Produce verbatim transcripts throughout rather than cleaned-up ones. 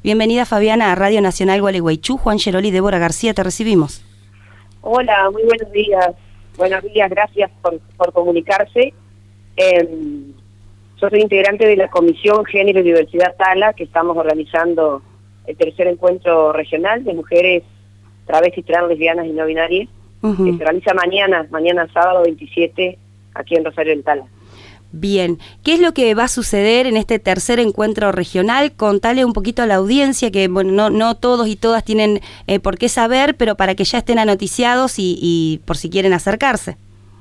Bienvenida, Fabiana, a Radio Nacional Gualeguaychú. Juan Geroli y Débora García, te recibimos. Hola, muy buenos días. Buenos días, gracias por, por comunicarse. Eh, yo soy integrante de la Comisión Género y Diversidad Tala, que estamos organizando el tercer encuentro regional de mujeres travestis, trans, lesbianas y no binarias, uh-huh. que se realiza mañana, mañana sábado veintisiete, aquí en Rosario del Tala. Bien, ¿qué es lo que va a suceder en este tercer encuentro regional? Contale un poquito a la audiencia, que bueno, no, no todos y todas tienen eh, por qué saber, pero para que ya estén anoticiados y, y por si quieren acercarse.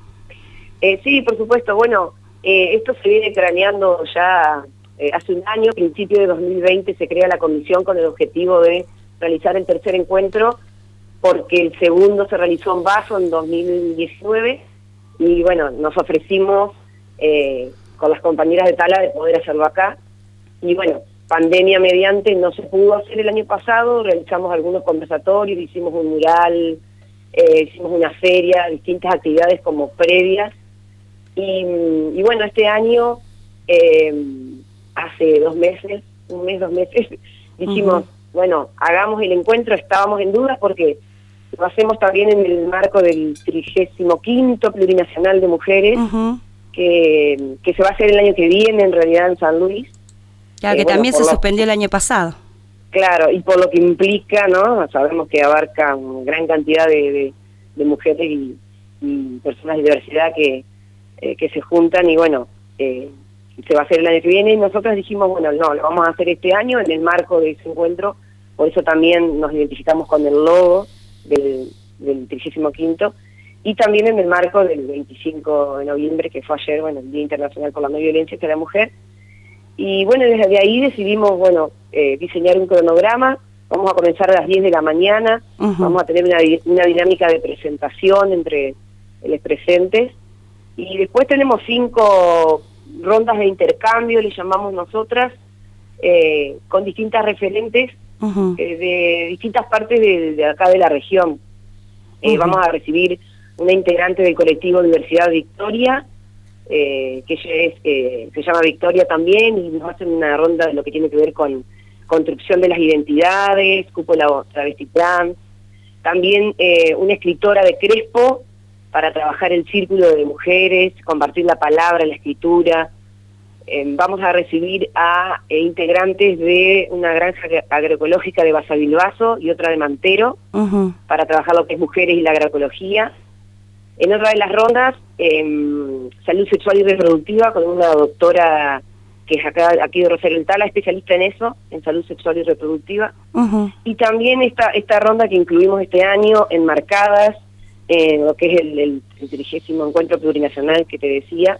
Eh, sí, por supuesto. Bueno, eh, esto se viene craneando ya eh, hace un año, principio de dos mil veinte, se crea la comisión con el objetivo de realizar el tercer encuentro, porque el segundo se realizó en Bazo en dos mil diecinueve, y bueno, nos ofrecimos Eh, con las compañeras de Tala de poder hacerlo acá, y bueno, pandemia mediante no se pudo hacer el año pasado. Realizamos algunos conversatorios, hicimos un mural, eh, hicimos una feria, distintas actividades como previas, y, y bueno, este año, eh, hace dos meses, un mes, dos meses, dijimos, uh-huh. bueno, hagamos el encuentro. Estábamos en dudas porque lo hacemos también en el marco del trigésimo quinto Plurinacional de Mujeres, uh-huh. Que, que se va a hacer el año que viene, en realidad, en San Luis. Claro, eh, que bueno, también se lo, suspendió el año pasado. Claro, y por lo que implica, ¿no? Sabemos que abarca una gran cantidad de, de, de mujeres y, y personas de diversidad que, eh, que se juntan, y bueno, eh, se va a hacer el año que viene, y nosotros dijimos, bueno, no, lo vamos a hacer este año en el marco de ese encuentro. Por eso también nos identificamos con el logo del, del trigésimo quinto, y también en el marco del veinticinco de noviembre, que fue ayer, bueno, el Día Internacional por la No Violencia hacia la Mujer. Y bueno, desde ahí decidimos, bueno, eh, diseñar un cronograma. Vamos a comenzar a las diez de la mañana, uh-huh. vamos a tener una, una dinámica de presentación entre los presentes, y después tenemos cinco rondas de intercambio, le llamamos nosotras, eh, con distintas referentes uh-huh. eh, de distintas partes de, de acá de la región. Eh, uh-huh. Vamos a recibir una integrante del colectivo Diversidad Victoria, eh, que es, eh, se llama Victoria también, y nos hacen una ronda de lo que tiene que ver con construcción de las identidades, cupo de la travesti trans. También eh, una escritora de Crespo, para trabajar el círculo de mujeres, compartir la palabra, la escritura. Eh, vamos a recibir a eh, integrantes de una granja agroecológica de Basavilbaso y otra de Mantero, uh-huh. para trabajar lo que es mujeres y la agroecología. En otra de las rondas, eh, salud sexual y reproductiva, con una doctora que es acá, aquí de Rosario del Tala, especialista en eso, en salud sexual y reproductiva. Uh-huh. Y también esta esta ronda que incluimos este año, enmarcadas en lo que es el, el, el trigésimo encuentro plurinacional que te decía,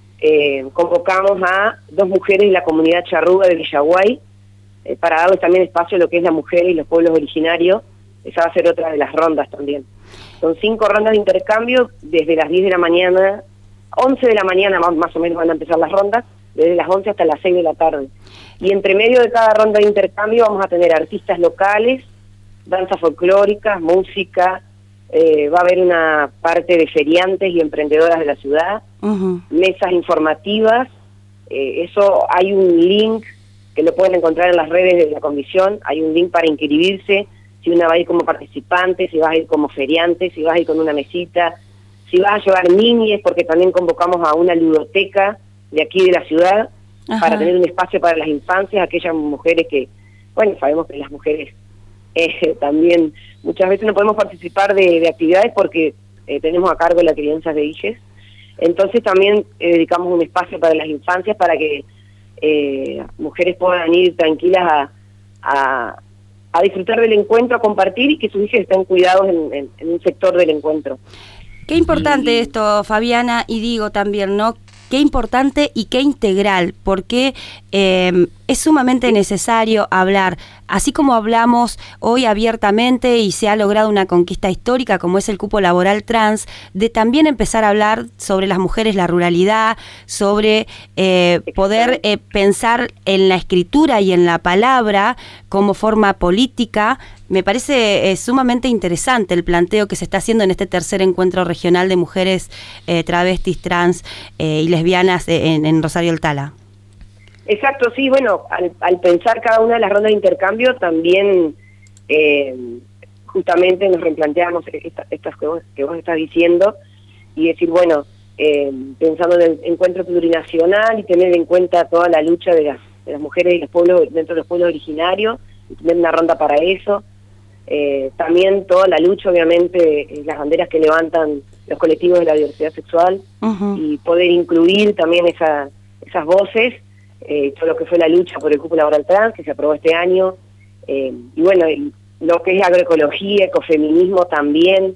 eh, convocamos a dos mujeres de la comunidad charrúa de Villaguay, eh, para darles también espacio a lo que es la mujer y los pueblos originarios. Esa va a ser otra de las rondas también. Son cinco rondas de intercambio, desde las diez de la mañana, once de la mañana más, más o menos van a empezar las rondas, desde las once hasta las seis de la tarde. Y entre medio de cada ronda de intercambio vamos a tener artistas locales, danzas folclóricas, música, eh, va a haber una parte de feriantes y emprendedoras de la ciudad, uh-huh. mesas informativas, eh, eso hay un link que lo pueden encontrar en las redes de la comisión, hay un link para inscribirse, si una va a ir como participante, si vas a ir como feriante, si vas a ir con una mesita, si vas a llevar niñes, porque también convocamos a una ludoteca de aquí de la ciudad, ajá. para tener un espacio para las infancias, aquellas mujeres que, bueno, sabemos que las mujeres eh, también muchas veces no podemos participar de, de actividades porque eh, tenemos a cargo la crianza de hijas. Entonces también eh, dedicamos un espacio para las infancias, para que eh, mujeres puedan ir tranquilas a, a a disfrutar del encuentro, a compartir, y que sus hijos estén cuidados en, en, en un sector del encuentro. Qué importante y, esto, Fabiana, y digo también, ¿no? Qué importante y qué integral, porque eh, es sumamente necesario hablar, así como hablamos hoy abiertamente y se ha logrado una conquista histórica como es el cupo laboral trans, de también empezar a hablar sobre las mujeres, la ruralidad, sobre eh, poder eh, pensar en la escritura y en la palabra como forma política. Me parece eh, sumamente interesante el planteo que se está haciendo en este tercer encuentro regional de mujeres eh, travestis, trans eh, y lesbianas eh, en, en Rosario del Tala. Exacto, sí, bueno, al, al pensar cada una de las rondas de intercambio también eh, justamente nos replanteamos esta, estas que vos, que vos estás diciendo y decir, bueno, eh, pensando en el encuentro plurinacional y tener en cuenta toda la lucha de las, de las mujeres y los pueblos dentro de los pueblos originarios, y tener una ronda para eso, eh, también toda la lucha, obviamente, las banderas que levantan los colectivos de la diversidad sexual, uh-huh. y poder incluir también esa, esas voces, eh, todo lo que fue la lucha por el cupo laboral trans, que se aprobó este año, eh, y bueno, y lo que es agroecología, ecofeminismo también,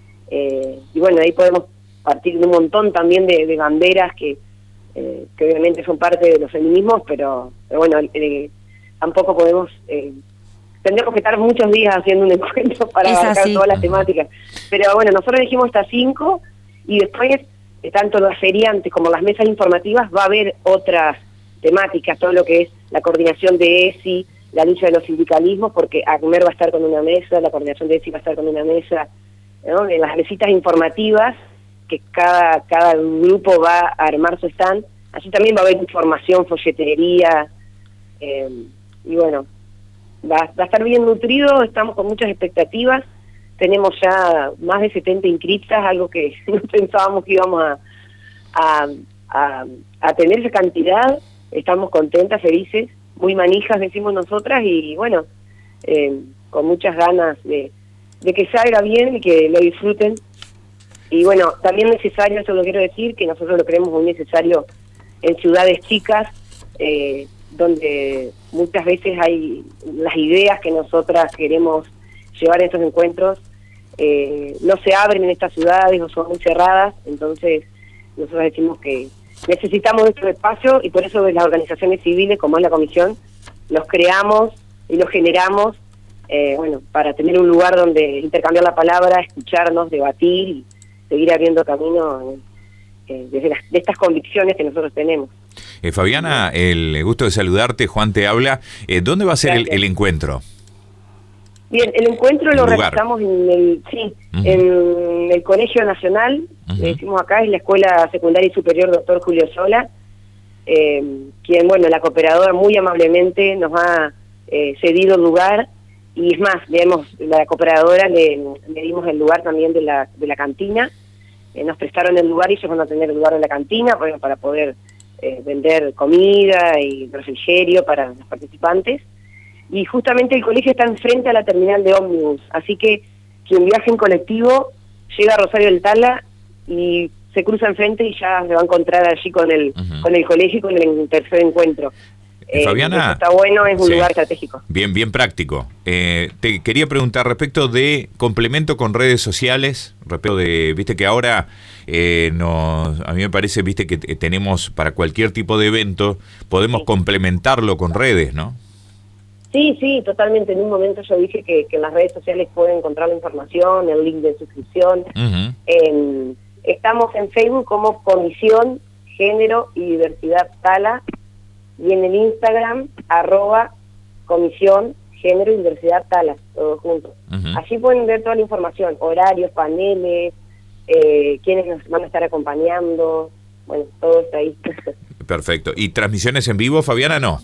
eh, y bueno, ahí podemos partir de un montón también de, de banderas que, eh, que obviamente son parte de los feminismos, pero, pero bueno, eh, tampoco podemos... Eh, tendríamos que estar muchos días haciendo un encuentro para es abarcar así. todas las temáticas. Pero bueno, nosotros elegimos estas cinco y después, eh, tanto las feriantes como las mesas informativas, va a haber otras temáticas, todo lo que es la coordinación de E S I, la lucha de los sindicalismos, porque ACMER va a estar con una mesa, la coordinación de E S I va a estar con una mesa, ¿no? En las mesitas informativas, que cada, cada grupo va a armar su stand, así también va a haber información, folletería, eh, y bueno, Va, va a estar bien nutrido, estamos con muchas expectativas, tenemos ya más de setenta inscritas, algo que no pensábamos que íbamos a, a, a, a tener esa cantidad, estamos contentas, felices, muy manijas decimos nosotras y bueno, eh, con muchas ganas de, de que salga bien y que lo disfruten. Y bueno, también necesario, eso lo quiero decir, que nosotros lo creemos muy necesario en ciudades chicas, eh, donde muchas veces hay las ideas que nosotras queremos llevar a estos encuentros, eh, no se abren en estas ciudades o son muy cerradas, entonces nosotros decimos que necesitamos estos espacios y por eso las organizaciones civiles, como es la comisión, los creamos y los generamos, eh, bueno, para tener un lugar donde intercambiar la palabra, escucharnos, debatir y seguir abriendo camino eh, desde las, de estas convicciones que nosotros tenemos. Eh, Fabiana, el gusto de saludarte, Juan te habla. Eh, ¿Dónde va a ser el, el encuentro? Bien, el encuentro ¿El lo lugar? realizamos en el, sí, uh-huh. en el Colegio Nacional, uh-huh. le decimos acá, es la Escuela Secundaria y Superior Doctor Julio Sola, eh, quien, bueno, la cooperadora muy amablemente nos ha eh, cedido el lugar, y es más, le hemos, la cooperadora le, le dimos el lugar también de la, de la cantina, eh, nos prestaron el lugar y ellos van a tener el lugar de la cantina, bueno, para poder... Eh, vender comida y refrigerio para los participantes, y justamente el colegio está enfrente a la terminal de ómnibus, así que quien viaje en colectivo llega a Rosario del Tala y se cruza enfrente y ya se va a encontrar allí con el uh-huh. con el colegio y con el tercer encuentro. Eh, Fabiana, está bueno, es un sí, lugar estratégico. Bien, bien práctico. Eh, te quería preguntar respecto de complemento con redes sociales, respecto de, viste que ahora eh, nos, a mí me parece, viste que tenemos para cualquier tipo de evento, podemos sí. complementarlo con redes, ¿no? Sí, sí, totalmente. En un momento yo dije que, que en las redes sociales pueden encontrar la información, el link de suscripción. Uh-huh. En, estamos en Facebook como Comisión Género y Diversidad Tala, y en el Instagram, arroba Comisión Género y Diversidad Tala, todos juntos. Uh-huh. Allí pueden ver toda la información, horarios, paneles, eh, quiénes nos van a estar acompañando, bueno, todo está ahí. Perfecto. ¿Y transmisiones en vivo, Fabiana, no?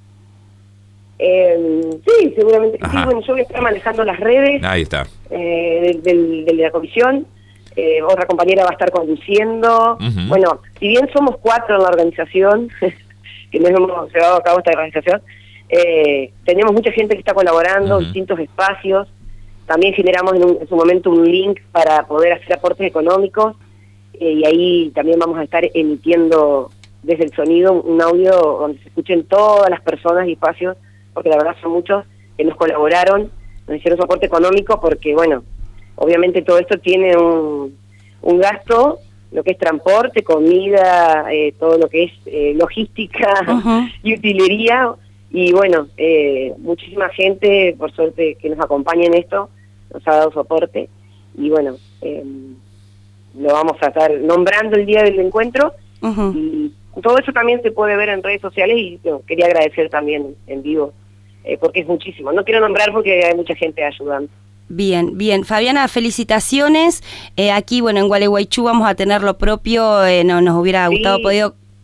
Eh, sí, seguramente que sí. Bueno, yo voy a estar manejando las redes. Ahí está. Eh, de, de, de la comisión. Eh, otra compañera va a estar conduciendo. Uh-huh. Bueno, si bien somos cuatro en la organización, que nos hemos llevado a cabo esta organización, eh, tenemos mucha gente que está colaborando, uh-huh. distintos espacios. También generamos en, un, en su momento un link para poder hacer aportes económicos, eh, y ahí también vamos a estar emitiendo desde el sonido un audio donde se escuchen todas las personas y espacios, porque la verdad son muchos que nos colaboraron, nos hicieron su aporte económico, porque bueno, obviamente todo esto tiene un, un gasto, lo que es transporte, comida, eh, todo lo que es eh, logística uh-huh. y utilería, y bueno, eh, muchísima gente, por suerte, que nos acompaña en esto, nos ha dado su aporte, y bueno, eh, lo vamos a estar nombrando el día del encuentro, uh-huh. y todo eso también se puede ver en redes sociales, y bueno, quería agradecer también en vivo, eh, porque es muchísimo. No quiero nombrar porque hay mucha gente ayudando. Bien, bien. Fabiana, felicitaciones. Eh, aquí, bueno, en Gualeguaychú vamos a tener lo propio. Eh, no, nos hubiera gustado sí. podido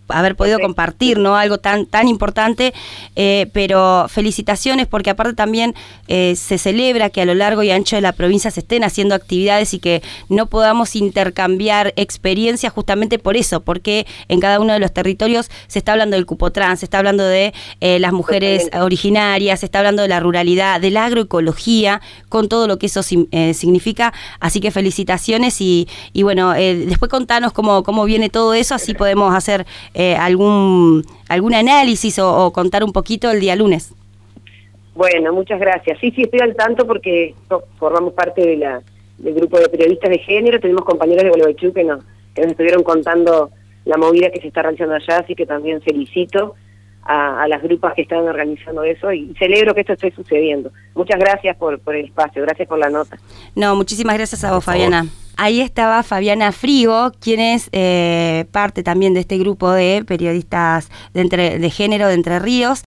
haber podido Perfecto. compartir, ¿no? Algo tan tan importante, eh, pero felicitaciones porque aparte también eh, se celebra que a lo largo y ancho de la provincia se estén haciendo actividades y que no podamos intercambiar experiencias justamente por eso, porque en cada uno de los territorios se está hablando del cupo trans, se está hablando de eh, las mujeres Totalmente. originarias, se está hablando de la ruralidad, de la agroecología, con todo lo que eso eh, significa, así que felicitaciones y, y bueno, eh, después contanos cómo, cómo viene todo eso, así podemos hacer eh, algún algún análisis o, o contar un poquito el día lunes. Bueno, muchas gracias. Sí, sí, estoy al tanto porque so- formamos parte de la del grupo de periodistas de género, tenemos compañeros de Gualeguaychú que nos, que nos estuvieron contando la movida que se está realizando allá, así que también felicito a, a las grupas que están organizando eso y celebro que esto esté sucediendo. Muchas gracias por, por el espacio, gracias por la nota. No, muchísimas gracias a vos, Por favor. Fabiana. Ahí estaba Fabiana Frigo, quien es eh, parte también de este grupo de periodistas de, entre, de género de Entre Ríos.